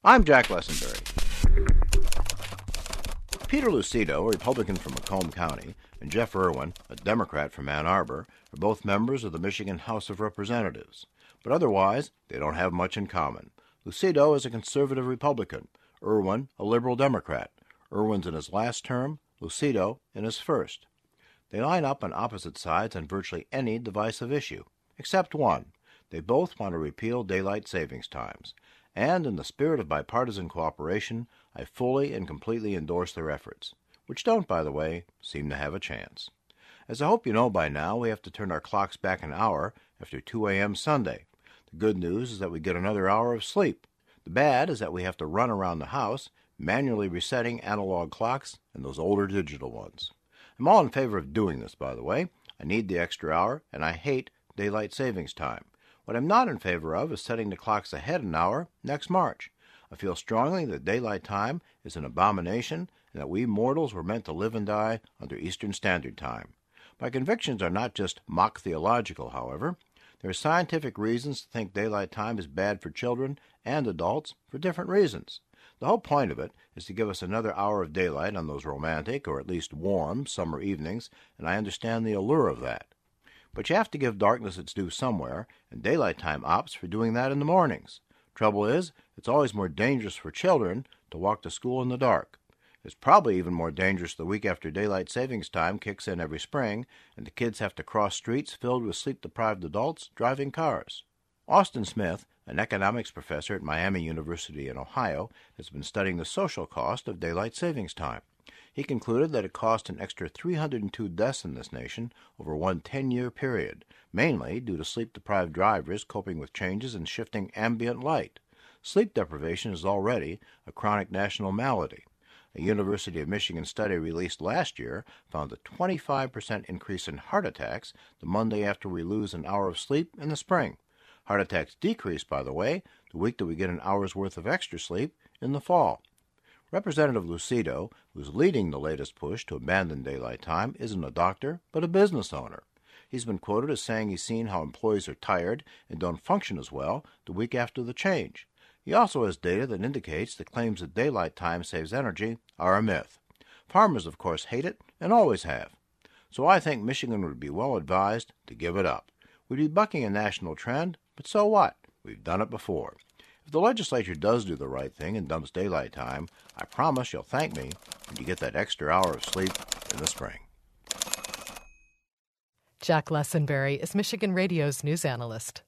I'm Jack Lessenberry. Peter Lucido, a Republican from Macomb County, and Jeff Irwin, a Democrat from Ann Arbor, are both members of the Michigan House of Representatives. But otherwise, they don't have much in common. Lucido is a conservative Republican, Irwin a liberal Democrat. Irwin's in his last term, Lucido in his first. They line up on opposite sides on virtually any divisive issue, except one. They both want to repeal daylight savings times. And in the spirit of bipartisan cooperation, I fully and completely endorse their efforts, which don't, by the way, seem to have a chance. As I hope you know by now, we have to turn our clocks back an hour after 2 a.m. Sunday. The good news is that we get another hour of sleep. The bad is that we have to run around the house, manually resetting analog clocks and those older digital ones. I'm all in favor of doing this, by the way. I need the extra hour, and I hate daylight savings time. What I'm not in favor of is setting the clocks ahead an hour next March. I feel strongly that daylight time is an abomination and that we mortals were meant to live and die under Eastern Standard Time. My convictions are not just mock theological, however. There are scientific reasons to think daylight time is bad for children and adults for different reasons. The whole point of it is to give us another hour of daylight on those romantic, or at least warm, summer evenings, and I understand the allure of that. But you have to give darkness its due somewhere, and daylight time opts for doing that in the mornings. Trouble is, it's always more dangerous for children to walk to school in the dark. It's probably even more dangerous the week after daylight savings time kicks in every spring, and the kids have to cross streets filled with sleep-deprived adults driving cars. Austin Smith, an economics professor at Miami University in Ohio, has been studying the social cost of daylight savings time. He concluded that it cost an extra 302 deaths in this nation over one 10-year period, mainly due to sleep-deprived drivers coping with changes in shifting ambient light. Sleep deprivation is already a chronic national malady. A University of Michigan study released last year found a 25% increase in heart attacks the Monday after we lose an hour of sleep in the spring. Heart attacks decrease, by the way, the week that we get an hour's worth of extra sleep in the fall. Representative Lucido, who's leading the latest push to abandon daylight time, isn't a doctor, but a business owner. He's been quoted as saying he's seen how employees are tired and don't function as well the week after the change. He also has data that indicates that claims that daylight time saves energy are a myth. Farmers, of course, hate it and always have. So I think Michigan would be well advised to give it up. We'd be bucking a national trend, but so what? We've done it before. If the legislature does do the right thing and dumps daylight time, I promise you'll thank me when you get that extra hour of sleep in the spring. Jack Lessenberry is Michigan Radio's news analyst.